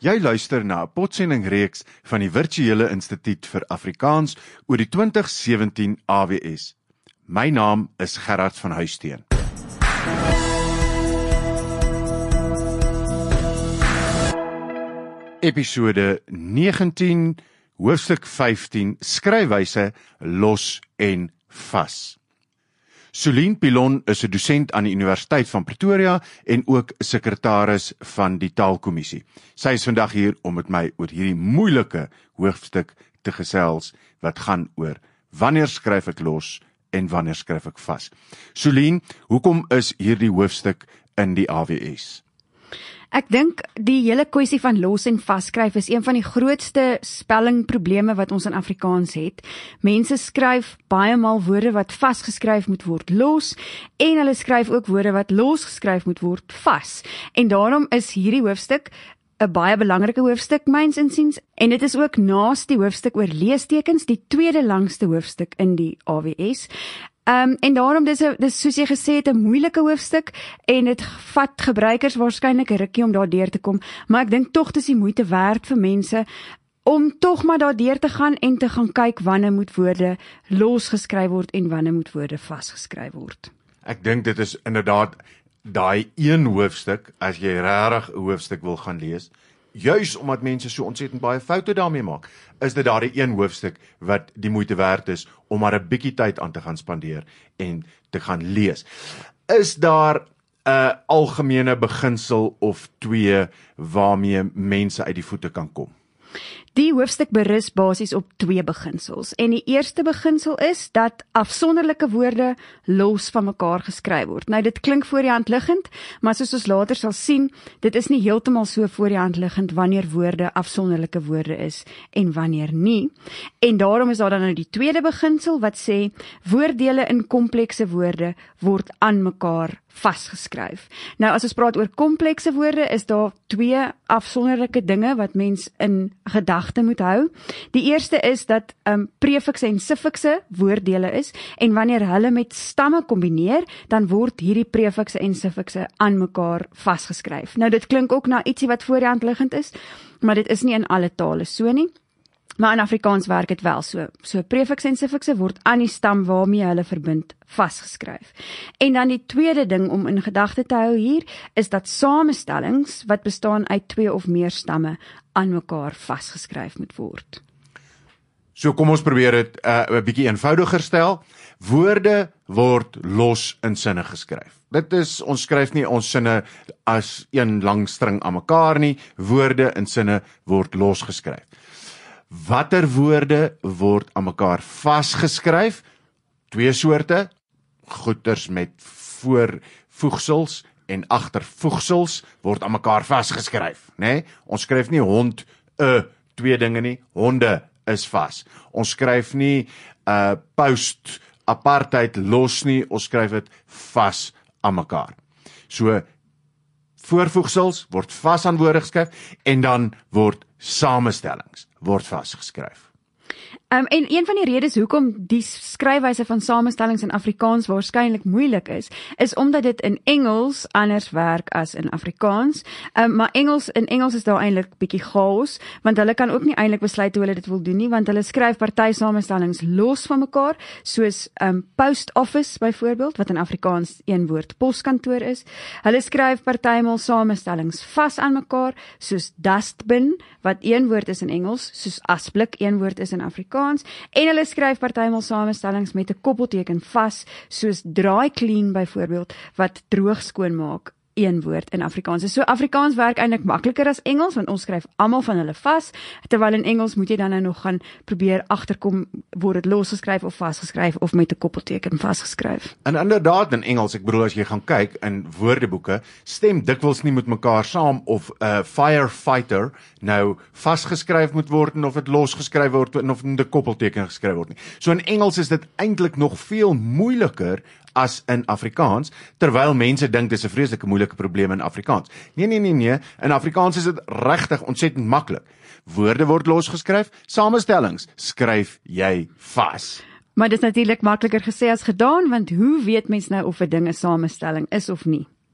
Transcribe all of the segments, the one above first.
Jy luister na 'n potsendingreeks van die Virtuele Instituut vir Afrikaans oor die 2017 AWS. My naam is Gerard van Huisteen. Episode 19, hoofstuk 15, skryfwyse los en vas. Solien Pilon is 'n dosent aan die Universiteit van Pretoria en ook sekretaris van die Taalkommissie. Sy is vandag hier om met my oor hierdie moeilike hoofstuk te gesels wat gaan oor wanneer skryf ek los en wanneer skryf ek vas. Solien, hoekom is hierdie hoofstuk in die AWS? Ek dink die hele kwessie van los en vaskryf is een van die grootste spellingprobleme wat ons in Afrikaans het. Mense skryf baie maal woorde wat vasgeskryf moet word los en hulle skryf ook woorde wat losgeskryf moet word vas. En daarom is hierdie hoofstuk 'n baie belangrike hoofstuk myns insiens en dit is ook naas die hoofstuk oor leestekens die tweede langste hoofstuk in die AWS. En daarom dis soos jy gesê het 'n moeilike hoofstuk en dit vat gebruikers waarskynlik 'n rukkie om daardeur te kom, maar ek dink tog dis die moeite werd vir mense om tog maar daardeur te gaan en te gaan kyk wanneer moet woorde losgeskryf word en wanneer moet woorde vasgeskryf word. Ek dink dit is inderdaad daai een hoofstuk, as jy regtig 'n hoofstuk wil gaan lees, juis omdat mense so ontsettend baie foute daarmee maak, is dit daardie een hoofstuk wat die moeite werd is om maar 'n bietjie tyd aan te gaan spandeer en te gaan lees. Is daar 'n algemene beginsel of twee waarmee mense uit die voete kan kom? Die hoofstuk berus basies op twee beginsels. En die eerste beginsel is dat afsonderlike woorde los van mekaar geskryf word. Nou dit klink voor die hand liggend, maar soos ons later sal sien, dit is nie heeltemal so voor die hand liggend wanneer woorde afsonderlike woorde is en wanneer nie. En daarom is daar dan nou die tweede beginsel wat sê woorddele in komplekse woorde word aan mekaar vasgeskryf. Nou as ons praat oor komplekse woorde, is daar twee afsonderlike dinge wat mens in gedagte moet hou. Die eerste is dat prefikse en suffikse woorddele is en wanneer hulle met stamme kombineer, dan word hierdie prefikse en suffikse aan mekaar vasgeskryf. Nou dit klink ook na ietsie wat voor die hand liggend is, maar dit is nie in alle tale so nie. Maar in Afrikaans werk dit wel so. So prefikse en suffikse word aan die stam waarmee hulle verbind vasgeskryf. En dan die tweede ding om in gedagte te hou hier, is dat samestellings wat bestaan uit twee of meer stamme aan mekaar vasgeskryf moet word. So kom ons probeer dit 'n bietjie eenvoudiger stel. Woorde word los in sinne geskryf. Dit is, ons skryf nie ons sinne as een lang string aan mekaar nie. Woorde in sinne word los geskryf. Watter woorde word aan mekaar vasgeskryf? Twee soorte, goeters met voorvoegsels en agtervoegsels word aan mekaar vasgeskryf, né? Ons skryf nie hond, twee dinge nie, honde is vas. Ons skryf nie post apartheid los nie, ons skryf dit vas aan mekaar. So voorvoegsels word vas aan woorde geskryf en dan word samestellings word vasgeskryf. En een van die redes hoekom die skryfwyse van samestellings in Afrikaans waarskynlik moeilik is omdat dit in Engels anders werk as in Afrikaans. Maar in Engels is daar eintlik bietjie chaos, want hulle kan ook nie eintlik besluit hoe hulle dit wil doen nie, want hulle skryf party samestellings los van mekaar, soos post office byvoorbeeld, wat in Afrikaans een woord poskantoor is. Hulle skryf partymal samestellings vas aan mekaar, soos dustbin, wat een woord is in Engels, soos asblik een woord is in Afrikaans. En hulle skryf partymal samestellings met 'n koppelteken vas, soos dry clean byvoorbeeld, wat droog skoon maak, een woord in Afrikaans. So Afrikaans werk eintlik makliker as Engels, want ons skryf almal van hulle vas, terwyl in Engels moet jy dan nou nog gaan probeer agterkom, word dit losgeskryf of vasgeskryf of met 'n koppelteken vasgeskryf. En inderdaad in Engels, ek bedoel as jy gaan kyk in woordeboeke, stem dikwels nie met mekaar saam of firefighter nou vasgeskryf moet word en of dit losgeskryf word en of 'n koppelteken geskryf word nie. So in Engels is dit eintlik nog veel moeiliker as in Afrikaans, terwyl mense dink dis 'n vreeslike moeilike probleem in Afrikaans. Nee, in Afrikaans is dit regtig ontsettend maklik. Woorde word losgeskryf, samestellings skryf jy vas. Maar dit is natuurlik makliker gesê as gedaan, want hoe weet mens nou of 'n ding 'n samestelling is of nie?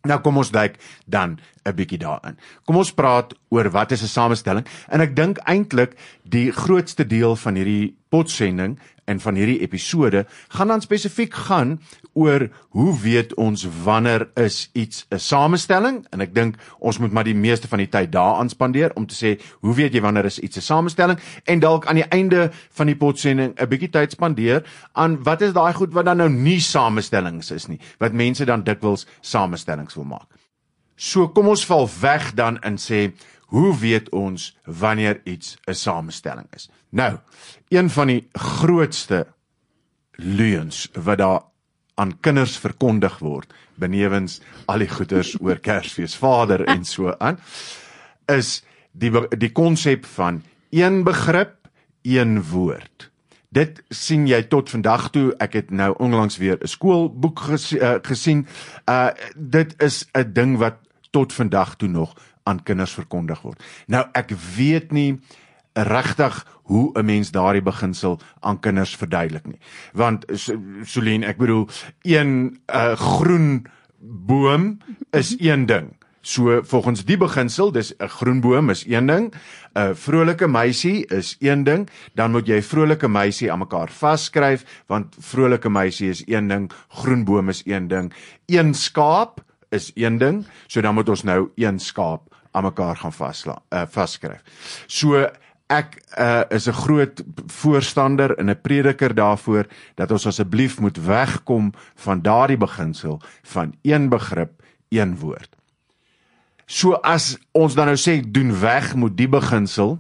Nou kom ons duik dan 'n bietjie daarin. Kom ons praat oor wat is 'n samestelling en ek dink eintlik die grootste deel van hierdie potsending en van hierdie episode gaan dan spesifiek gaan oor hoe weet ons wanneer is iets 'n samestelling en ek dink ons moet maar die meeste van die tyd daaraan spandeer om te sê hoe weet jy wanneer is iets 'n samestelling en dalk aan die einde van die potsending 'n bietjie tyd spandeer aan wat is daai goed wat dan nou nie samestellings is nie, wat mense dan dikwels samestellings wil maak. So kom ons val weg dan en sê hoe weet ons wanneer iets 'n samestelling is? Nou, een van die grootste leuns wat daar aan kinders verkondig word, benewens al die goeters oor Kersfees, Vader en so aan, is die konsep van een begrip, een woord. Dit sien jy tot vandag toe, ek het nou onlangs weer 'n skoolboek gesien, dit is 'n ding wat tot vandag toe nog aan kinders verkondig word. Nou, ek weet nie regtig hoe 'n mens daardie beginsel aan kinders verduidelik nie. Want, Solien, ek bedoel, een groen boom is een ding. So, volgens die beginsel, dis 'n groen boom is een ding, 'n vrolike meisie is een ding, dan moet jy vrolike meisie aan mekaar vasskryf, want vrolike meisie is een ding, groen boom is een ding, een skaap is een ding, so dan moet ons nou een skaap aan mekaar gaan vasskryf. So, ek is 'n groot voorstander en 'n prediker daarvoor, dat ons asseblief moet wegkom van daardie beginsel van een begrip, een woord. So as ons dan nou sê, doen weg met die beginsel,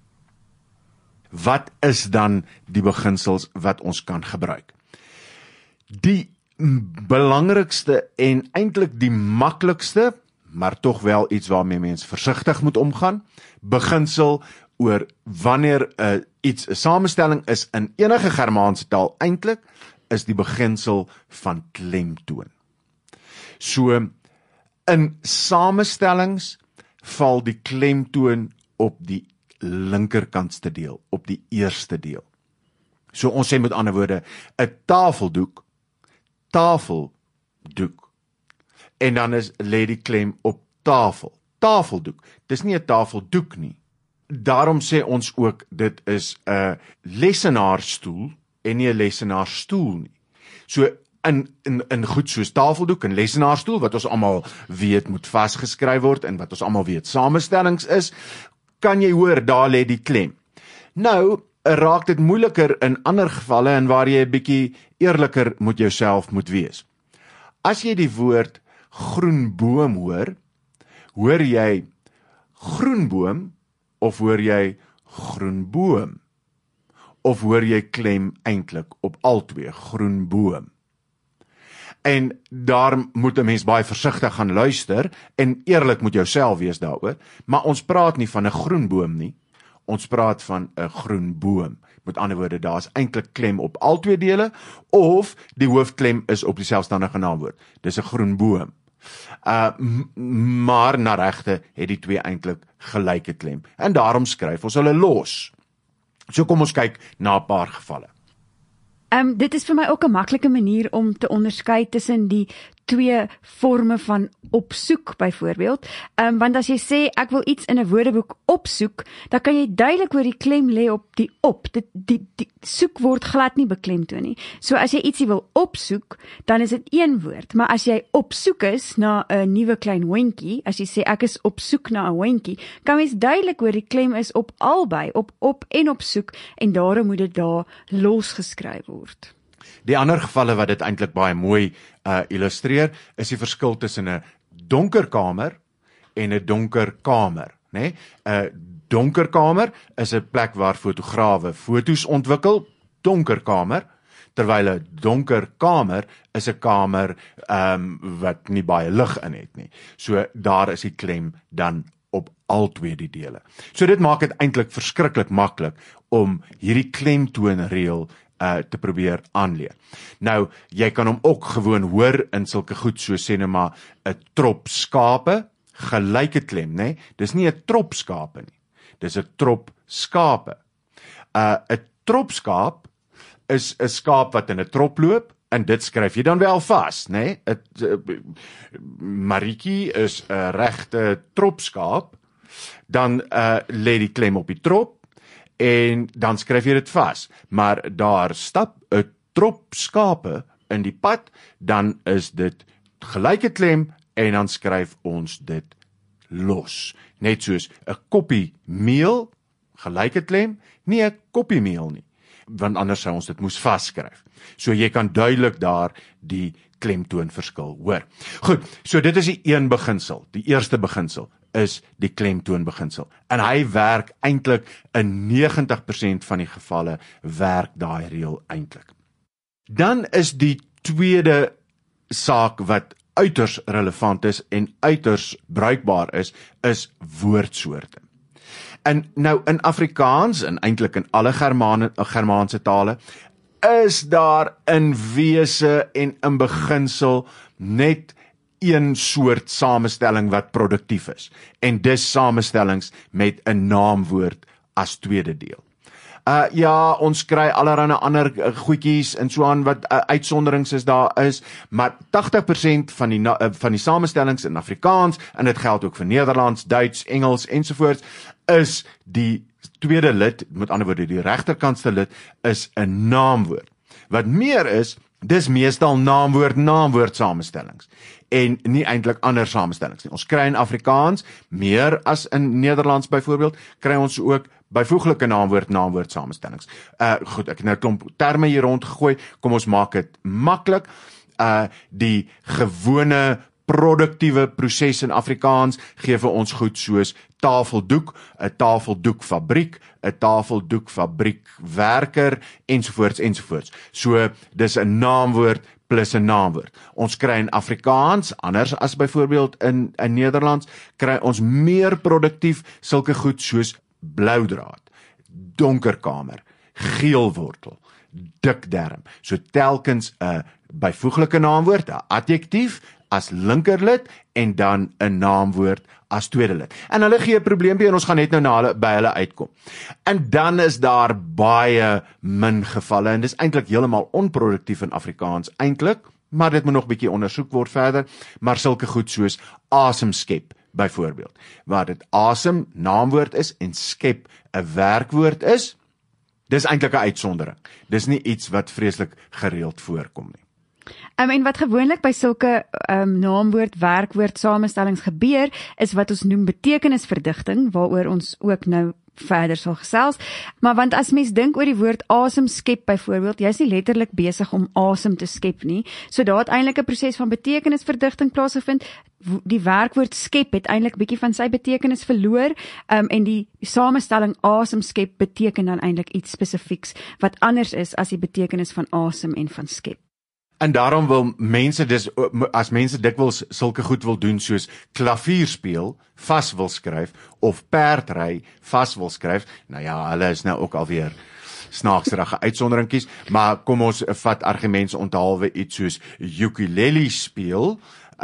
wat is dan die beginsels wat ons kan gebruik? Die belangrikste en eintlik die maklikste, maar tog wel iets waarmee mens versigtig moet omgaan, beginsel oor wanneer iets 'n samestelling is in enige Germaanse taal eintlik, is die beginsel van klemtoon. So, in samestellings val die klemtoon op die linkerkantste deel, op die eerste deel. So ons sê met ander woorde, 'n tafeldoek, en dan lê die klem op tafel, tafeldoek, dis nie 'n tafeldoek nie. Daarom sê ons ook, dit is 'n lesenaarstoel en nie 'n lesenaarstoel nie. So, in goed soos tafeldoek en lesenaarstoel, wat ons almal weet moet vasgeskryf word en wat ons almal weet samestellings is, kan jy hoor, daar lê die klem. Nou, raak dit moeiliker in ander gevalle en waar jy 'n bietjie eerliker met jouself moet wees. As jy die woord groenboom hoor, hoor jy groenboom of hoor jy groenboom? Of hoor jy klem eintlik op albei, groenboom? En daar moet 'n mens baie versigtig gaan luister en eerlik met jouself wees daaroor, maar ons praat nie van 'n groenboom nie, ons praat van 'n groenboom. Met ander woorde, daar is eintlik klem op albei dele, of die hoofklem is op die selfstandige naamwoord. Dis 'n groenboom. Maar na regte het die twee eintlik gelyke klem, en daarom skryf ons hulle los. So kom ons kyk na 'n paar gevalle. Dit is vir my ook 'n maklike manier om te onderskei tussen die twee forme van opsoek byvoorbeeld. Want as jy sê ek wil iets in 'n woordeboek opsoek, dan kan jy duidelik hoor die klem lê op die op. Die soek word glad nie beklemtoon nie. So as jy ietsie wil opsoek, dan is dit een woord. Maar as jy op soek is na 'n nuwe klein hondjie, as jy sê ek is op soek na 'n hondjie, kan mens duidelik hoor die klem is op albei, op en op soek, en daarom moet dit daar losgeskryf word. Die ander gevalle wat dit eintlik baie mooi illustreer, is die verskil tussen 'n donker kamer en 'n donker kamer, né? 'n Donker kamer is 'n plek waar fotograwe foto's ontwikkel, donker kamer, terwyl 'n donker kamer is 'n kamer wat nie baie lig in het nie. So daar is die klem dan op albei die dele. So dit maak dit eintlik verskriklik maklik om hierdie klemtoonreël te probeer aanleer. Nou, jy kan hom ook gewoon hoor in sulke goed so sê net maar 'n trop skape, gelyke klem, né? Dis nie 'n trop skape nie. Dis 'n trop skape. 'n trop skaap is 'n skaap wat in 'n trop loop En dit skryf jy dan wel vas, né? Marietjie is 'n regte tropskaap, dan lê die klem op die trop en dan skryf jy dit vas. Maar daar stap 'n trop skape in die pad, dan is dit gelyke klem en dan skryf ons dit los. Net soos 'n koppie meel, gelyke klem, nie 'n koppie meel nie, want anders sou ons dit moes vasskryf. So jy kan duidelik daar die klemtoonverskil hoor. Goed, so dit is die een beginsel. Die eerste beginsel is die klemtoonbeginsel. En hy werk eintlik in 90% van die gevalle werk daai reël eintlik. Dan is die tweede saak wat uiters relevant is en uiters bruikbaar is woordsoorte. En nou in Afrikaans en eintlik in alle Germaanse tale is daar in wese en in beginsel net een soort samestelling wat produktief is. En dis samestellings met 'n naamwoord as tweede deel. Ja, ons kry allerlei ander goedjies en so aan wat uitsonderings is daar is, maar 80% van die samestellings in Afrikaans, en dit geld ook vir Nederlands, Duits, Engels ensovoorts, is die tweede lid, met ander woorde die regterkantste lid, is 'n naamwoord. Wat meer is, dis meestal naamwoord samestellings en nie eintlik ander samestellings nie. Ons kry in Afrikaans meer as in Nederlands byvoorbeeld, kry ons ook byvoeglike naamwoord samestellings. Goed, ek het nou 'n klomp terme hier rondgegooi, kom ons maak dit maklik. Die gewone produktiewe proses in Afrikaans gee vir ons goed soos tafeldoek, 'n tafeldoekfabriek, 'n tafeldoekfabriekwerker ensovoorts. So dis 'n naamwoord plus 'n naamwoord. Ons kry in Afrikaans, anders as byvoorbeeld in Nederlands, kry ons meer produktief sulke goed soos blauwdraad, donkerkamer, geelwortel, dikderm. So telkens 'n byvoeglike naamwoord, 'n adjektief as linkerlid en dan 'n naamwoord as tweede lid. En hulle gee 'n probleempie en ons gaan net nou by hulle uitkom. En dan is daar baie min gevalle en dis eintlik heeltemal onproduktief in Afrikaans eintlik, maar dit moet nog bietjie ondersoek word verder, maar sulke goed soos asem skep byvoorbeeld, waar dit asem naamwoord is en skep 'n werkwoord is, dis eintlik 'n uitsondering. Dis nie iets wat vreeslik gereeld voorkom nie. En wat gewoonlik by sulke naamwoord, werkwoord samestellings gebeur, is wat ons noem betekenisverdigting, waaroor ons ook nou verder sal gesels. Maar want as mens dink oor die woord asem skep byvoorbeeld, jy is nie letterlik besig om asem te skep nie. So daar het eintlik 'n proses van betekenisverdigting plaasgevind. Die werkwoord skep het eintlik bietjie van sy betekenis verloor, en die samestelling asem skep beteken dan eintlik iets spesifieks wat anders is as die betekenis van asem en van skep. En daarom wil mense as mense dikwels sulke goed wil doen soos klavier speel, vas wil skryf, of perdry, vas wil skryf, nou ja, hulle is nou ook alweer snaaksrige uitsonderingkies, maar kom ons vat argumente onthaalwe iets soos ukulele speel,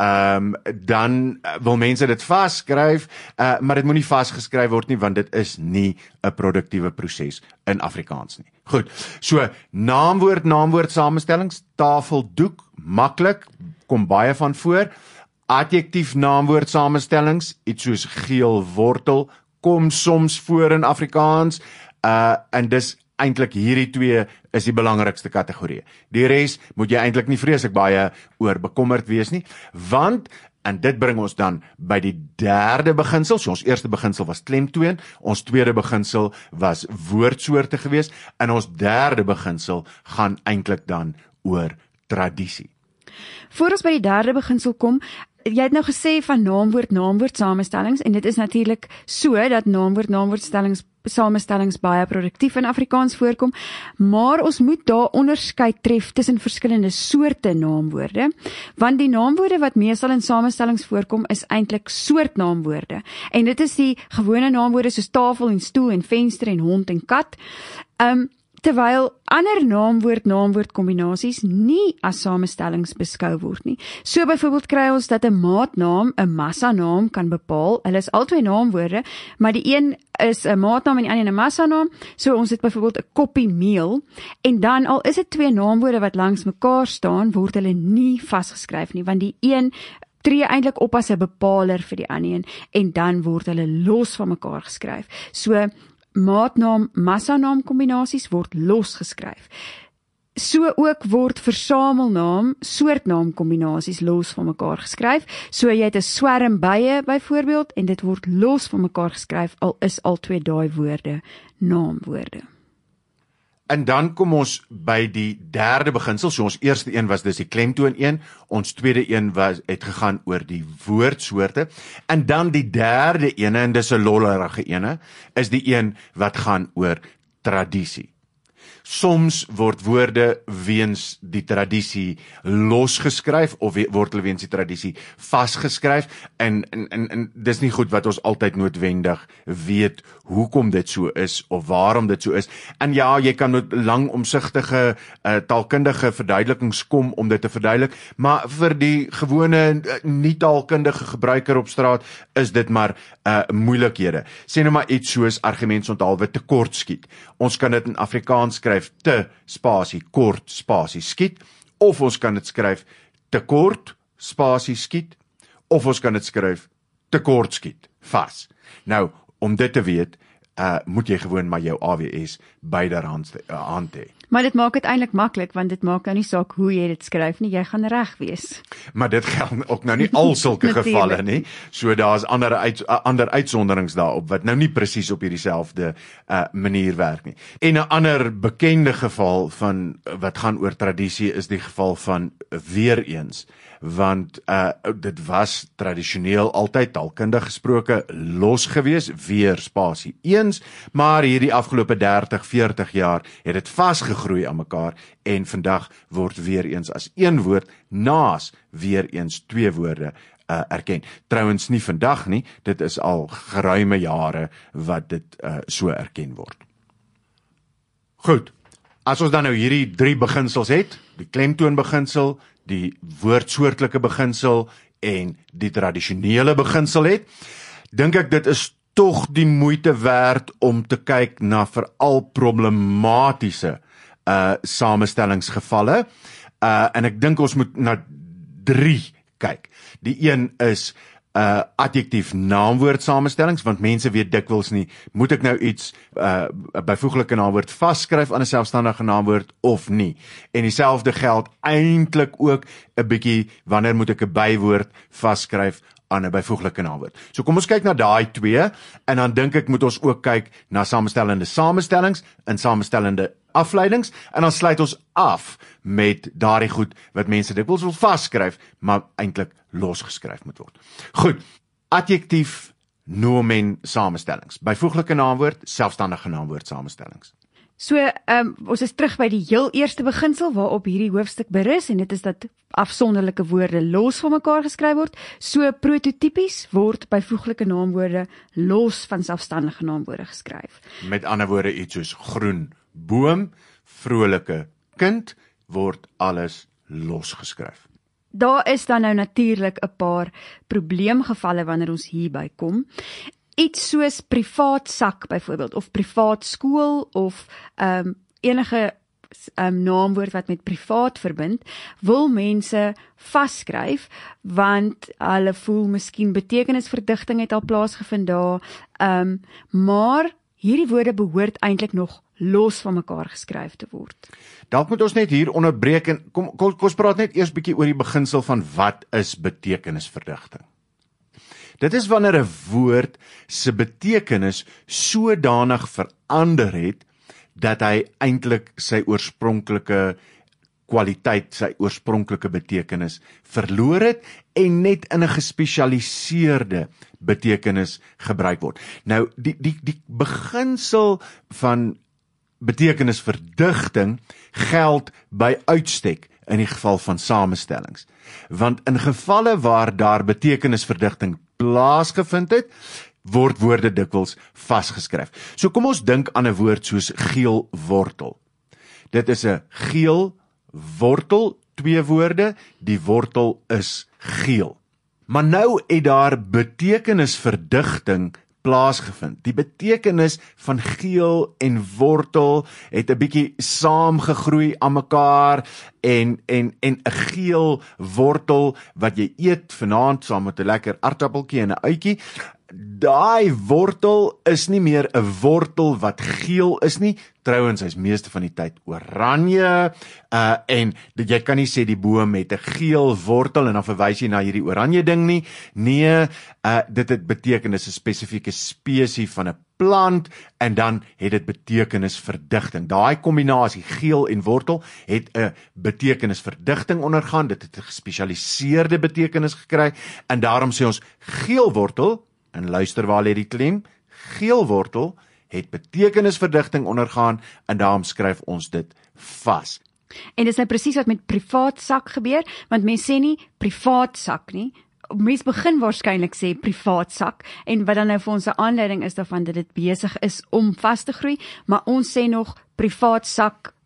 dan wil mense dit vasskryf, maar dit moet nie vasgeskryf word nie, want dit is nie 'n produktiewe proses in Afrikaans nie. Goed, so naamwoord samestellings, tafeldoek, maklik, kom baie van voor. Adjektief naamwoord samestellings, iets soos geel wortel, kom soms voor in Afrikaans, en dis eintlik hierdie twee is die belangrikste kategorieë. Die res moet jy eintlik nie vreeslik baie oor bekommerd wees nie, want, en dit bring ons dan by die derde beginsel, so ons eerste beginsel was klemtoon, ons tweede beginsel was woordsoorte gewees, en ons derde beginsel gaan eintlik dan oor tradisie. Voor ons by die derde beginsel kom, jy het nou gesê van naamwoord samestellings, en dit is natuurlik so dat naamwoord samestellings baie produktief in Afrikaans voorkom, maar ons moet daar onderskeid tref tussen verskillende soorte naamwoorde, want die naamwoorde wat meestal in samestellings voorkom is eintlik soortnaamwoorde, en dit is die gewone naamwoorde soos tafel en stoel en venster en hond en kat. terwyl ander naamwoord kombinasies nie as samestellings beskou word nie. So byvoorbeeld kry ons dat 'n maatnaam 'n massanaam kan bepaal. Hulle is albei naamwoorde, maar die een is 'n maatnaam en die ander 'n massanaam. So ons het byvoorbeeld 'n koppie meel en dan al is dit twee naamwoorde wat langs mekaar staan, word hulle nie vasgeskryf nie, want die een tree eintlik op as 'n bepaler vir die ander een en dan word hulle los van mekaar geskryf. So maatnaam, massanaam kombinasies word los geskryf. So ook word versamelnaam, soortnaam kombinasies los van mekaar geskryf. So jy het 'n swerm bye byvoorbeeld en dit word los van mekaar geskryf al is al twee daai woorde naamwoorde. En dan kom ons by die derde beginsel. So ons eerste een was dis die klemtoon een, ons tweede een het gegaan oor die woordsoorte en dan die derde ene en dis 'n lollerige ene is die een wat gaan oor tradisie. Soms word woorde weens die tradisie losgeskryf of word hulle weens die tradisie vasgeskryf en dis nie goed wat ons altyd noodwendig weet hoekom dit so is of waarom dit so is. En ja, jy kan met lang omsigtige taalkundige verduidelikings kom om dit te verduidelik, maar vir die gewone nie taalkundige gebruiker op straat is dit maar moeilikhede. Sê nou maar iets soos argumentsonthaalwe tekortskiet. Ons kan dit in Afrikaans skryf te spasie kort spasie skiet of ons kan dit skryf te kort spasie skiet of ons kan dit skryf te kort skiet vas. Nou om dit te weet moet jy gewoon maar jou AWS byderhand hê. Maar dit maak dit eintlik maklik want dit maak nou nie saak hoe jy dit skryf nie, jy gaan reg wees. Maar dit geld ook nou nie al sulke gevalle nie. So daar's ander uitsonderings daarop wat nou nie presies op hierdie selfde manier werk nie. En 'n ander bekende geval van wat gaan oor tradisie is die geval van weer eens, want dit was tradisioneel altyd taalkundig gesproke los gewees, weer spasie eens, maar hierdie afgelope 30-40 jaar het dit vasgegroei aan mekaar en vandag word weer eens as een woord naas weer eens twee woorde erken. Trouwens nie vandag nie, dit is al geruime jare wat dit so erken word. Goed, as ons dan nou hierdie drie beginsels het, die klemtoonbeginsel, die woordsoortlike beginsel en die tradisionele beginsel het, dink ek dit is tog die moeite werd om te kyk na veral problematiese samestellingsgevalle. En ek dink ons moet na 3 kyk. Die een is adjektief naamwoord samestellings, want mense weet dikwels nie, moet ek nou iets byvoeglike naamwoord vasskryf aan 'n selfstandige naamwoord of nie. En dieselfde geld eintlik ook 'n bietjie wanneer moet ek 'n bywoord vasskryf aan 'n byvoeglike naamwoord. So kom ons kyk na daai 2 en dan dink ek moet ons ook kyk na samestellende samestellings en samestellende afleidings en dan sluit ons af met daardie goed wat mense dikwels wil vasskryf, maar eintlik losgeskryf moet word. Goed, adjektief nomen samestellings, byvoeglike naamwoord, selfstandige naamwoord samestellings. So, ons is terug by die heel eerste beginsel waarop hierdie hoofstuk berus en dit is dat afsonderlike woorde los van mekaar geskryf word. So prototipies word byvoeglike naamwoorde los van selfstandige naamwoorde geskryf. Met ander woorde iets soos groen boom, vrolike kind word alles losgeskryf. Daar is dan nou natuurlik 'n paar probleemgevalle wanneer ons hierby kom. Iets soos privaat sak byvoorbeeld of privaat skool of enige naamwoord wat met privaat verbind, wil mense vasskryf want hulle voel miskien betekenisverdigting het al plaasgevind daar, maar hierdie woorde behoort eintlik nog los van mekaar geskryf te word. Dalk moet ons net hier onderbreek en kom ons praat net eers bietjie oor die beginsel van wat is betekenisverdigting. Dit is wanneer 'n woord se betekenis sodanig verander het dat hy eintlik sy oorspronklike kwaliteit, sy oorspronklike betekenis verloor het en net in 'n gespesialiseerde betekenis gebruik word. Nou die beginsel van betekenisverdigting geld by uitstek in die geval van samestellings. Want in gevalle waar daar betekenisverdigting plaasgevind het, word woorde dikwels vasgeskryf. So kom ons dink aan 'n woord soos geel wortel. dit is 'n geel wortel, 2 woorde, die wortel is geel. Maar nou het daar betekenisverdigting plaasgevind. Die betekenis van geel en wortel het 'n bietjie saamgegroei aan mekaar en 'n geel wortel wat jy eet vanaand saam met 'n lekker aardappeltjie en 'n uitjie. Daai wortel is nie meer 'n wortel wat geel is nie. Trouwens, hy's meeste van die tyd oranje, en jy kan nie sê die boom het 'n geel wortel en dan verwys jy na hierdie oranje ding nie. Nee, dit beteken 'n spesifieke spesies van 'n plant en dan het dit betekenisverdigting. Daai kombinasie geel en wortel het 'n betekenisverdigting ondergaan. Dit het 'n gespesialiseerde betekenis gekry en daarom sê ons geel wortel. En luister waar lê die klem, geel wortel het betekenisverdigting ondergaan en daarom skryf ons dit vas. En dis nou presies wat met privaat sak gebeur, want mense sê nie privaat sak nie. Mense begin waarskynlik sê privaat sak en wat dan nou vir ons 'n aanleiding is daarvan dat dit besig is om vas te groei, maar ons sê nog privaat sak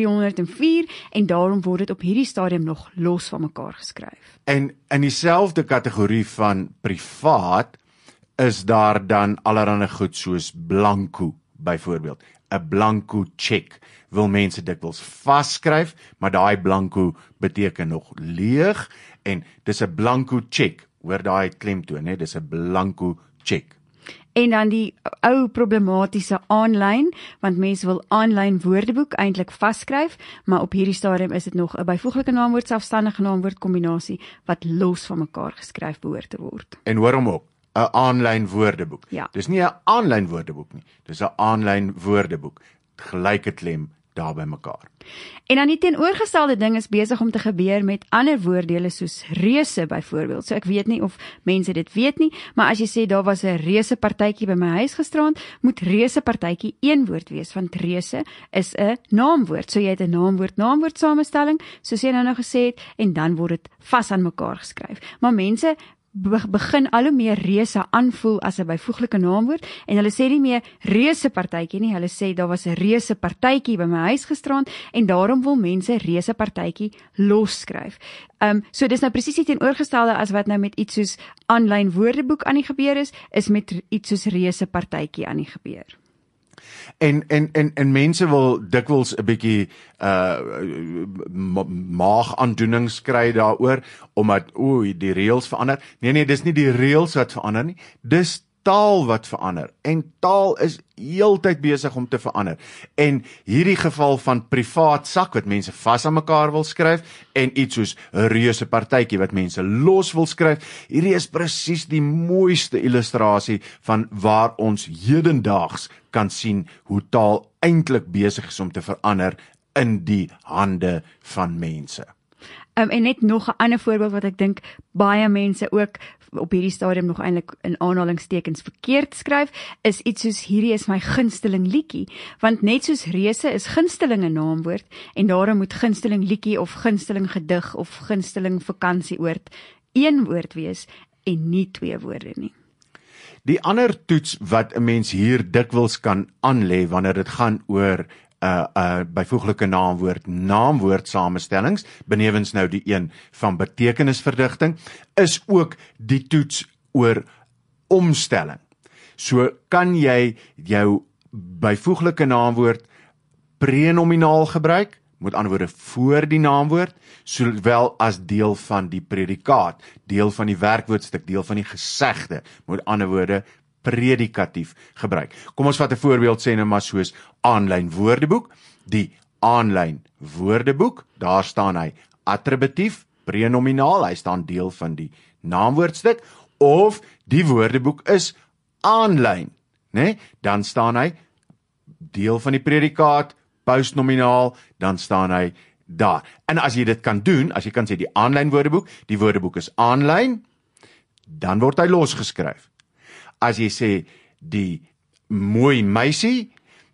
304 en daarom word dit op hierdie stadium nog los van mekaar geskryf. En in dieselfde kategorie van privaat is daar dan allerlei goed soos blanco byvoorbeeld. 'n Blanco check wil mense dikwels vasskryf, maar daai blanco beteken nog leeg en dis 'n blanco check. Hoor daai klemtoon, hè, dis 'n blanco check. En dan die ou problematiese aanlyn, want mense wil aanlyn woordeboek eintlik vasskryf, maar op hierdie stadium is dit nog 'n byvoeglike naamwoord selfstandige naamwoord kombinasie wat los van mekaar geskryf behoort te word. En hoor hom op. 'n aanlyn woordeboek. Ja. Dis nie 'n aanlyn woordeboek nie. Dis 'n aanlyn woordeboek. Gelyke klem daar by mekaar. En dan die teenoorgestelde ding is besig om te gebeur met ander woorddele soos reuse byvoorbeeld. So ek weet nie of mense dit weet nie, maar as jy sê daar was 'n reuse partytjie by my huis gisterand, moet reuse partytjie een woord wees, want reuse is 'n naamwoord. So jy het 'n naamwoord samestelling, soos jy nou gesê het, en dan word dit vas aan mekaar geskryf. Maar mense begin al hoe meer reuse aanvoel as 'n byvoeglike naamwoord en hulle sê nie meer reuse partytjie nie, hulle sê daar was 'n reuse partytjie by my huis gisterand en daarom wil mense reuse partytjie losskryf. So dis nou presies die teenoorgestelde as wat nou met iets soos aanlyn woordeboek aan die gebeur is met iets soos reuse partytjie aan die gebeur. En mense wil dikwels 'n bietjie maagaandoenings kry daaroor omdat die reëls verander. Nee, dis nie die reëls wat verander nie. Dis taal wat verander en taal is heeltyd besig om te verander. En hierdie geval van privaat sak wat mense vas aan mekaar wil skryf en iets soos 'n reuse partytjie wat mense los wil skryf, hierdie is presies die mooiste illustrasie van waar ons hedendaags kan sien hoe taal eintlik besig is om te verander in die hande van mense. En net nog 'n ander voorbeeld wat ek dink baie mense ook op hierdie stadium nog eintlik in aanhalingstekens verkeerd skryf, is iets soos hierdie is my gunsteling liedjie, want net soos reuse is gunsteling 'n naamwoord en daarom moet gunsteling liedjie of gunsteling gedig of gunsteling vakansieoord een woord wees en nie 2 woorde nie. Die ander toets wat 'n mens hier dikwels kan aanlê wanneer dit gaan oor byvoeglike naamwoord samestellings, benewens nou die een van betekenisverdigting, is ook die toets oor omstelling. So kan jy jou byvoeglike naamwoord prenominaal gebruik, met ander woorde voor die naamwoord, sowel as deel van die predikaat, deel van die werkwoordstuk, deel van die gesegde, met ander woorde predikatief gebruik. Kom ons vat 'n voorbeeld sê nou maar soos aanlyn woordeboek. Die aanlyn woordeboek, daar staan hy attributief, prenominaal, hy staan deel van die naamwoordstuk, of die woordeboek is aanlyn, né? Dan staan hy deel van die predikaat, postnominaal, dan staan hy daar. En as jy dit kan doen, as jy kan sê die aanlyn woordeboek, die woordeboek is aanlyn, dan word hy losgeskryf. As jy sê die mooi meisie,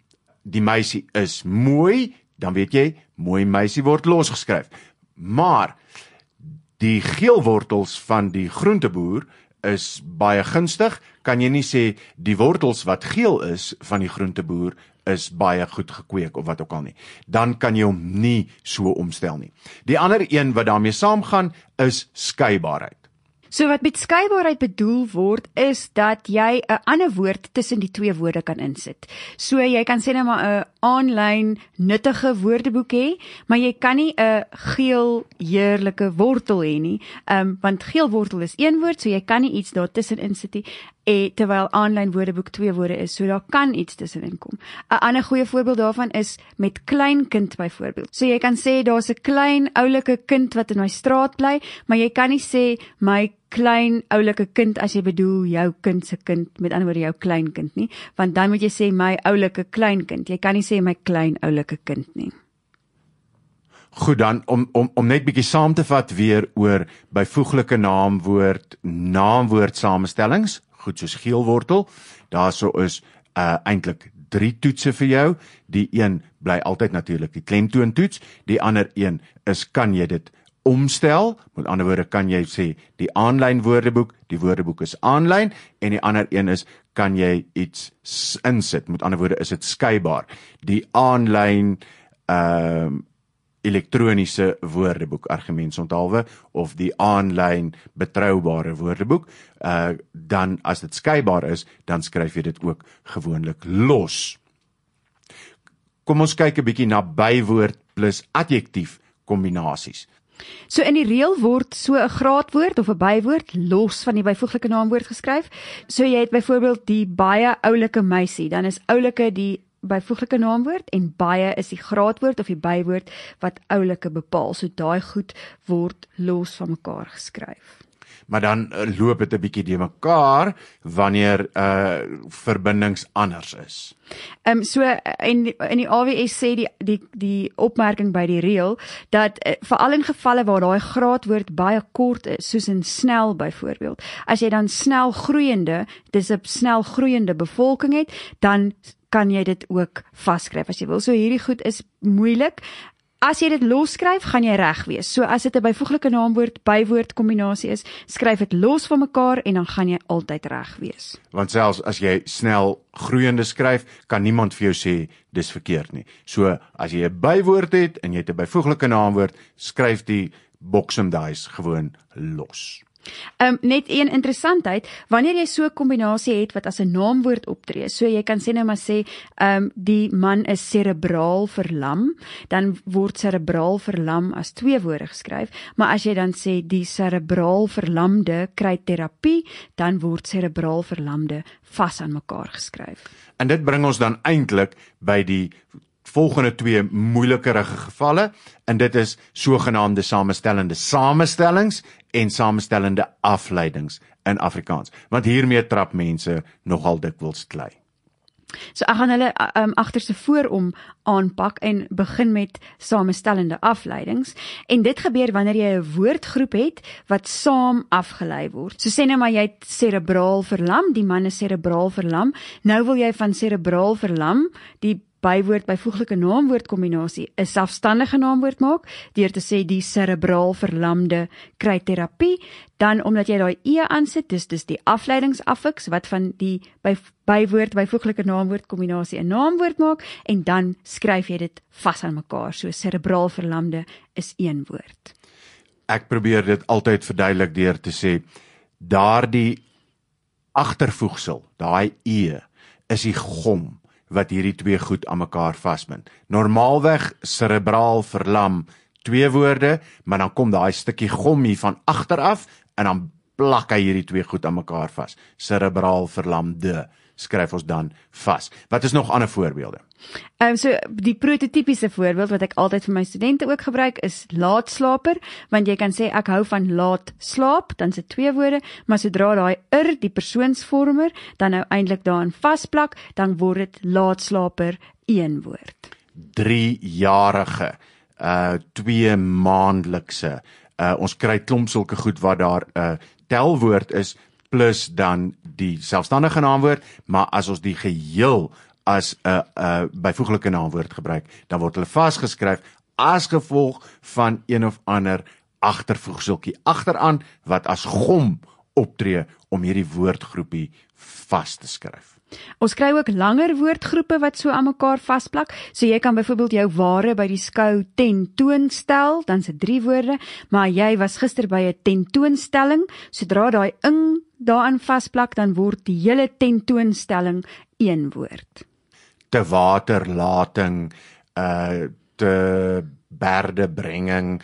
die meisie is mooi, dan weet jy, mooi meisie word losgeskryf. Maar die geelwortels van die groenteboer is baie gunstig, kan jy nie sê die wortels wat geel is van die groenteboer is baie goed gekweek of wat ook al nie. Dan kan jy hom nie so omstel nie. Die ander een wat daarmee saamgaan is skeibaarheid. So wat met skeibaarheid bedoel word, is dat jy 'n ander woord tussen die twee woorde kan insit. So jy kan sê net maar 'n aanlyn nuttige woordeboek hê, maar jy kan nie 'n geel heerlike wortel hê nie, want geel wortel is een woord, so jy kan nie iets daartussen insit nie, terwyl aanlyn woordeboek twee woorde is, so daar kan iets tussenin kom. 'n Ander goeie voorbeeld daarvan is met kleinkind byvoorbeeld. So jy kan sê daar's 'n klein oulike kind wat in my straat bly, maar jy kan nie sê my klein oulike kind as jy bedoel jou kind se kind, met ander woorde jou kleinkind nie, want dan moet jy sê my oulike kleinkind. Jy kan nie sê my klein oulike kind nie. Goed, dan om net bietjie saam te vat weer oor byvoeglike naamwoord samestellings, goed soos geelwortel, daarso is eintlik 3 toetse vir jou. Die een bly altyd natuurlik die klemtoontoets, die ander een is kan jy dit omstel, met ander woorde kan jy sê die aanlyn woordeboek, die woordeboek is aanlyn, en die ander een is kan jy iets insit, met ander woorde is dit skeibaar. Die aanlyn elektroniese woordeboek, argumentsonthaalwe, of die aanlyn betroubare woordeboek, dan as dit skeibaar is, dan skryf jy dit ook gewoonlik los. Kom ons kyk 'n bietjie na bywoord plus adjektief kombinasies. So in die reël word so 'n graadwoord of 'n bywoord los van die byvoeglike naamwoord geskryf. So jy het byvoorbeeld die baie oulike meisie, dan is oulike die byvoeglike naamwoord en baie is die graadwoord of die bywoord wat oulike bepaal. So daai goed word los van mekaar geskryf. Maar dan loop dit 'n bietjie de mekaar wanneer verbindings anders is. So in die AWS sê die opmerking by die reël dat veral in gevalle waar daai graadwoord baie kort is, soos in snel byvoorbeeld, as jy dan snel groeiende, dis 'n snel groeiende bevolking het, dan kan jy dit ook vasskryf as jy wil. So hierdie goed is moeilik. As jy dit losskryf, gaan jy reg wees. So as dit 'n byvoeglike naamwoord bywoord kombinasie is, skryf dit los van mekaar en dan gaan jy altyd reg wees. Want selfs as jy snel groeiende skryf, kan niemand vir jou sê dis verkeerd nie. So as jy 'n bywoord het en jy het 'n byvoeglike naamwoord, skryf die boksomdies gewoon los. Net een interessantheid, wanneer jy so 'n kombinasie het wat as 'n naamwoord optree, so jy kan sê nou maar sê, die man is serebraal verlam, dan word serebraal verlam as twee woorde geskryf, maar as jy dan sê die serebraal verlamde kry terapie, dan word serebraal verlamde vas aan mekaar geskryf. En dit bring ons dan eintlik by die volgende twee moeilikerige gevalle, en dit is sogenaamde samestellende samestellings en samestellende afleidings in Afrikaans, want hiermee trap mense nogal dikwels klei. So ek gaan hulle agterste voorom aanpak en begin met samestellende afleidings, en dit gebeur wanneer jy 'n woordgroep het wat saam afgelei word. So sê nou maar jy het serebraal verlam, die man is serebraal verlam, nou wil jy van serebraal verlam die bywoord byvoeglike naamwoord kombinasie 'n selfstandige naamwoord maak deur te sê die serebraal verlamde kry terapie, dan omdat jy daai e aansit, dis die afleidingsaffiks wat van die bywoord byvoeglike naamwoord kombinasie 'n naamwoord maak, en dan skryf jy dit vas aan mekaar. So serebraal verlamde is een woord. Ek probeer dit altyd verduidelik deur te sê daardie agtervoegsel, daai e is die gom wat hierdie twee goed aan mekaar vasbind. Normaalweg serebraal verlam twee woorde, maar dan kom daai stukkie gom hier van agteraf en dan plak hy hierdie twee goed aan mekaar vas. Serebraal verlamde skryf ons dan vas. Wat is nog ander voorbeelde? So die prototypiese voorbeeld wat ek altyd vir my studente ook gebruik is laatslaper, want jy kan sê ek hou van laat slaap, dan is dit twee woorde, maar sodra daai die persoonsvormer, dan nou eintlik daarin vasplak, dan word dit laatslaper een woord. 3-jarige, 2 maandelikse, ons kry klomp sulke goed wat daar telwoord is, plus dan die selfstandige naamwoord, maar as ons die geheel as 'n byvoeglike naamwoord gebruik, dan word hulle vasgeskryf as gevolg van een of ander agtervoegseltjie agteraan wat as gom optree om hierdie woordgroepie vas te skryf. Ons kry ook langer woordgroepe wat so aan mekaar vasplak. So jy kan byvoorbeeld jou ware by die skou tentoonstel, dan se 3 woorde, maar jy was gister by 'n tentoonstelling, sodra daai ing daaraan vasplak, dan word die hele tentoonstelling 1 woord. Te waterlating, te berdebringing,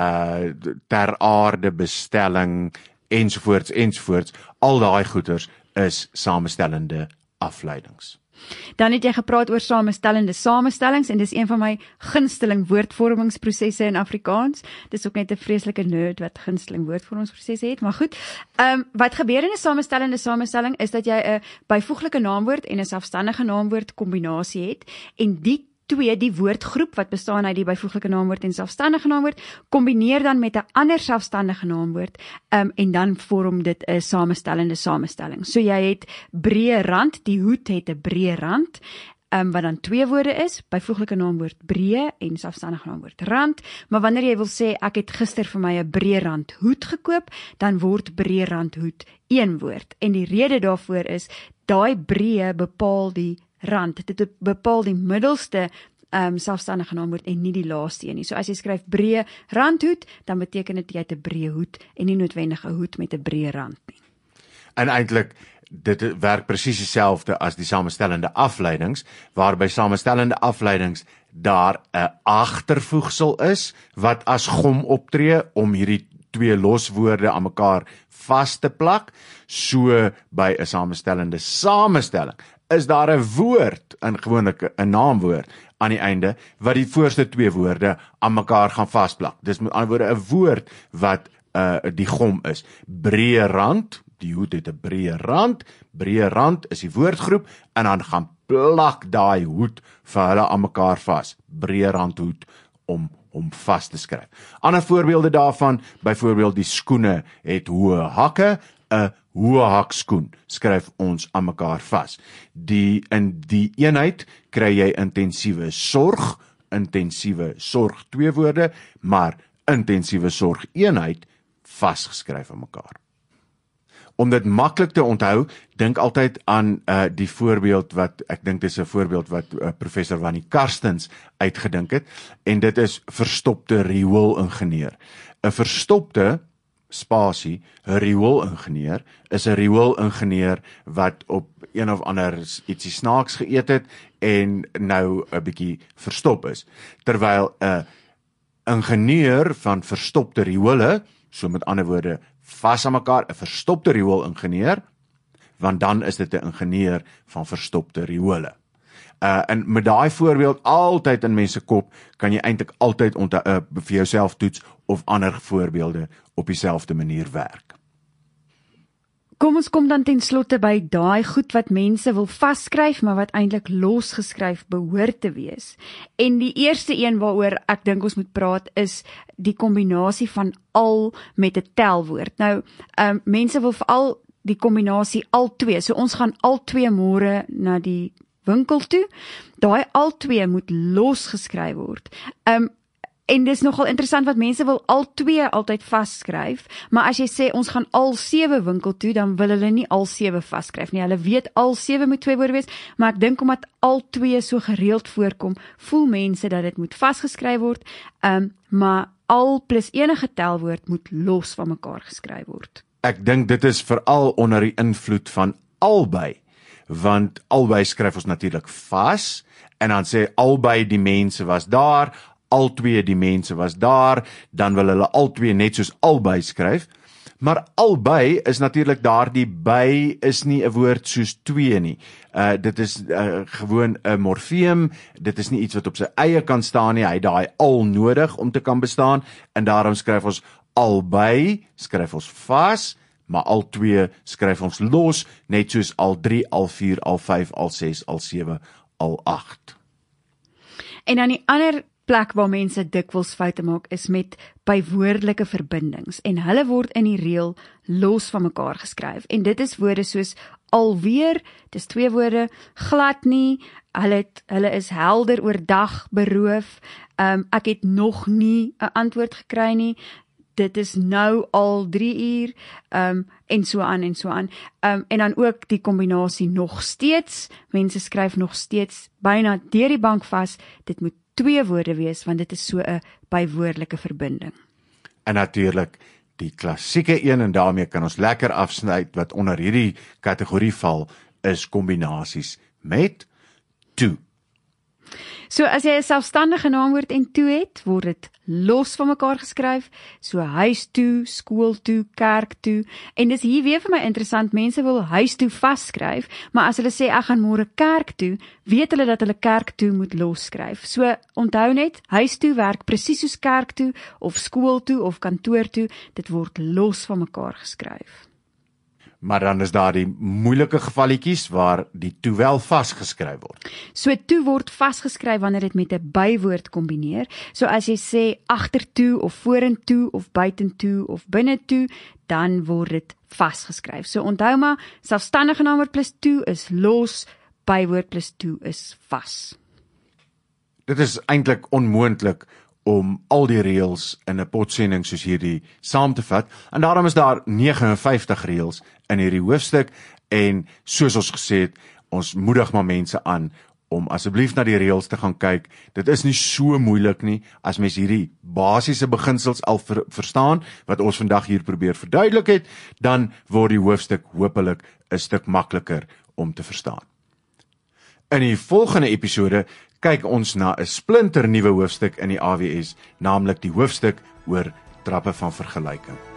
ter aarde bestelling, ensovoorts, al daai goeters is samestellende afleidings. Dan het jy gepraat oor samestellende samestellings en dis een van my gunsteling woordvormingsprosesse in Afrikaans. Dis ook net 'n vreeslike nerd wat gunsteling woordvormingsprosesse het, maar goed. Wat gebeur in 'n samestellende samestelling is dat jy 'n byvoeglike naamwoord en 'n selfstandige naamwoord kombinasie het en die woordgroep wat bestaan uit die byvoeglike naamwoord en selfstandige naamwoord, kombineer dan met 'n ander selfstandige naamwoord en dan vorm dit 'n samestellende samestelling. So jy het breë rand, die hoed het 'n breë rand, wat dan 2 woorde is, byvoeglike naamwoord breë en selfstandige naamwoord rand, maar wanneer jy wil sê ek het gister vir my 'n breë rand hoed gekoop, dan word breë rand hoed 1 woord. En die rede daarvoor is, daai breë bepaal die rand, dit bepaal die middelste selfstandige naamwoord en nie die laaste een nie. So as jy skryf breë randhoed, dan beteken dit jy het 'n breë hoed en nie noodwendig 'n hoed met 'n breë rand nie. En eintlik, dit werk presies dieselfde as die samestellende afleidings, waarby samestellende afleidings daar 'n agtervoegsel is, wat as gom optree om hierdie 2 loswoorde aan mekaar vas te plak. So by 'n samestellende samestelling is daar 'n woord, gewoonlik 'n naamwoord, aan die einde, wat die voorste 2 woorde aan mekaar gaan vasplak. Dis met ander woorde 'n woord wat die gom is. Breë rand, die hoed het 'n breë rand is die woordgroep, en dan gaan plak daai hoed vir hulle aan mekaar vas. Breë rand hoed om vas te skryf. Ander voorbeelde daarvan, byvoorbeeld die skoene het hoë hakke, 'n hoë hakskoen skryf ons aan mekaar vas. In die eenheid kry jy intensiewe sorg 2 woorde, maar intensiewe sorg eenheid vasgeskryf aan mekaar. Om dit maklik te onthou, dink altyd aan die voorbeeld wat, ek dink dis 'n voorbeeld wat professor Wannie Karstens uitgedink het, en dit is verstopte rioolingenieur. 'n Verstopte spasie, 'n rioolingenieur is 'n rioolingenieur wat op een of ander ietsie snaaks geëet het en nou 'n bietjie verstop is. Terwyl 'n ingenieur van verstopte riole, so met ander woorde vas aan mekaar, 'n verstopte rioolingenieur, want dan is dit 'n ingenieur van verstopte riole. En met daai voorbeeld altyd in mense kop, kan jy eintlik altyd vir jouself toets of ander voorbeelde op dieselfde manier werk. Kom ons kom dan ten slotte by daai goed wat mense wil vasskryf, maar wat eintlik losgeskryf behoort te wees. En die eerste een waaroor ek dink ons moet praat is die kombinasie van al met 'n telwoord. Nou, mense wil veral die kombinasie al 2, so ons gaan al 2 môre na die winkel toe. Daai al 2 moet losgeskryf word. En dis nogal interessant wat mense wil al 2 altyd vasskryf, maar as jy sê ons gaan al 7 winkel toe, dan wil hulle nie al 7 vasskryf nie. Hulle weet al 7 moet 2 woorde wees, maar ek dink omdat al 2 so gereeld voorkom, voel mense dat dit moet vasgeskryf word, maar al plus enige telwoord moet los van mekaar geskryf word. Ek dink dit is veral onder die invloed van albei, want albei skryf ons natuurlik vas, en dan sê albei die mense was daar, al 2 die mense was daar, dan wil hulle al 2 net soos albei skryf, maar albei is natuurlik daar, die by is nie 'n woord soos 2 nie. Dit is gewoon 'n morfeem, dit is nie iets wat op sy eie kan staan nie, hy het daai al nodig om te kan bestaan, en daarom skryf ons albei, skryf ons vas, maar al 2 skryf ons los, net soos al 3, al 4, al 5, al 6, al 7, al 8. En dan die ander plek waar mense dikwels foute maak is met bywoordelike verbindings, en hulle word in die reël los van mekaar geskryf, en dit is woorde soos alweer, dis 2 woorde, glad nie, hulle is helder oordag beroof, ek het nog nie 'n antwoord gekry nie, dit is nou al 3 uur, en so aan en so aan. En dan ook die kombinasie nog steeds, mense skryf nog steeds byna deur die bank vas, dit moet 2 woorde wees, want dit is so 'n bywoordelike verbinding. En natuurlik die klassieke een, en daarmee kan ons lekker afsny, wat onder hierdie kategorie val, is kombinasies met toe. So as jy 'n selfstandige naamwoord en toe het, word dit los van mekaar geskryf, so huis toe, skool toe, kerk toe, en dis hier weer vir my interessant, mense wil huis toe vasskryf, maar as hulle sê ek gaan môre kerk toe, weet hulle dat hulle kerk toe moet losskryf. So onthou net, huis toe werk presies soos kerk toe, of skool toe, of kantoor toe, dit word los van mekaar geskryf. Maar dan is daar die moeilike gevalletjies waar die toe wel vasgeskryf word. So toe word vasgeskryf wanneer dit met 'n bywoord kombineer. So as jy sê agtertoe of vorentoe of buitentoe of binnetoe, dan word dit vasgeskryf. So onthou maar, selfstandige naamwoord plus toe is los, bywoord plus toe is vas. Dit is eintlik onmoontlik om al die reëls in 'n potsending soos hierdie saam te vat, en daarom is daar 59 reëls in hierdie hoofstuk, en soos ons gesê het, ons moedig maar mense aan om asseblief na die reëls te gaan kyk. Dit is nie so moeilik nie, as mens hierdie basiese beginsels al verstaan, wat ons vandag hier probeer verduidelik het, dan word die hoofstuk hopelik 'n stuk makliker om te verstaan. In die volgende episode kyk ons na 'n splinter nuwe hoofstuk in die AWS, naamlik die hoofstuk oor trappe van vergelyking.